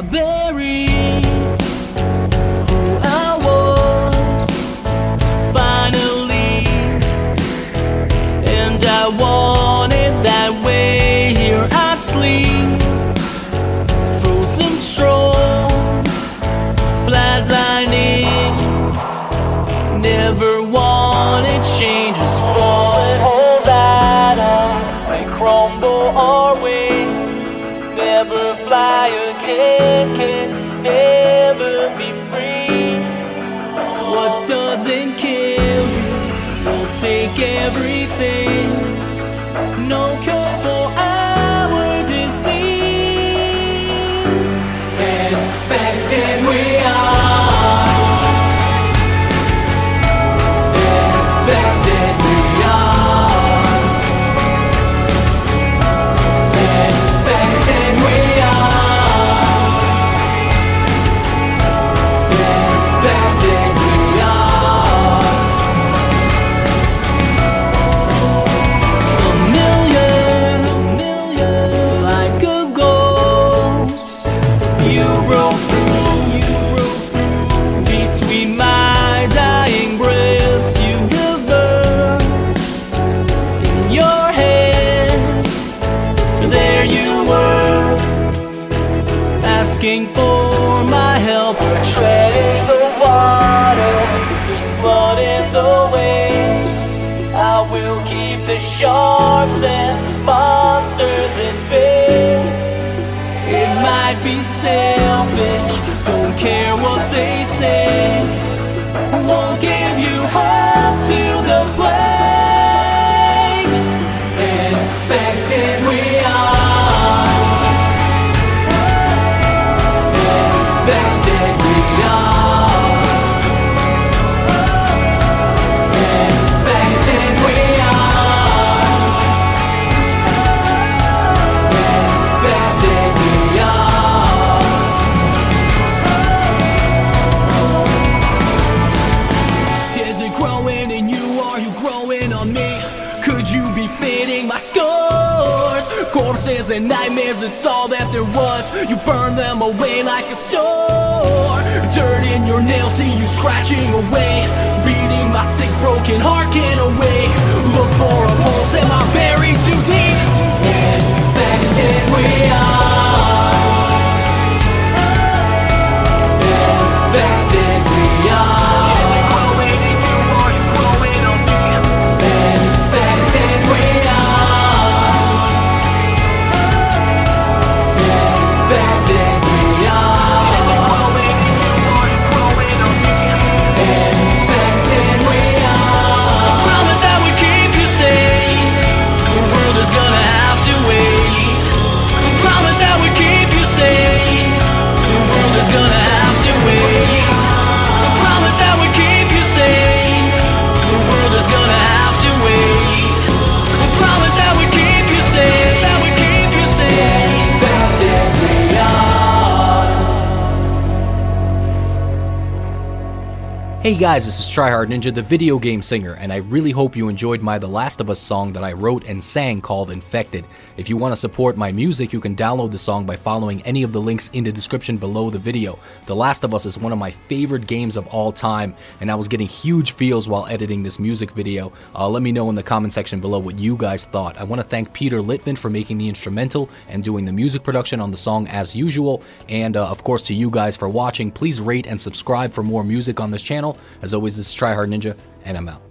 I bury who I was finally, and I want it that way. Here I sleep, frozen strong, flatlining. Never wanted changes, bullet holes at all may crumble our way. Never fly again, can never be free. What doesn't kill you will take everything. No cure for our disease. Infected we are. Infected we are. Infected we are. Infected we are. Familiar, like a ghost. You broke through between my dying breaths. You hovered in your head. There you were, asking for my help. Treading the water, there's blood in the waves. I will keep the sharks and monsters at bay. It might be selfish, don't care what they say. Won't give you up to the flame. Infected we are. Infected we are. Infected we are. Infected we are. Is it growing in you? Are you growing on me? Could you be fitting my scars? Corpses and nightmares, that's all that there was. You burn them away like a store. Dirt in your nails, see you scratching away. Beating my sick, broken heart can't awake. Look for a pulse, am I buried too deep? Infected we are. Infected we are. Infected we are. Infected we are. Infected we are. I promise I would keep you safe. The world is gonna have to wait. I promise I would keep you safe. The world is gonna have to wait. I promise I would keep you safe. The world is gonna have to wait. I promise I would keep you safe. I would keep you safe. Infected we are. Hey guys, this is Tryhard Ninja, the video game singer, and I really hope you enjoyed my The Last of Us song that I wrote and sang called Infected. If you want to support my music, you can download the song by following any of the links in the description below the video. The Last of Us is one of my favorite games of all time, and I was getting huge feels while editing this music video. Let me know in the comment section below what you guys thought. I want to thank Peter Litvin for making the instrumental and doing the music production on the song as usual, and of course to you guys for watching. Please rate and subscribe for more music on this channel. As always, this is Tryhard Ninja, and I'm out.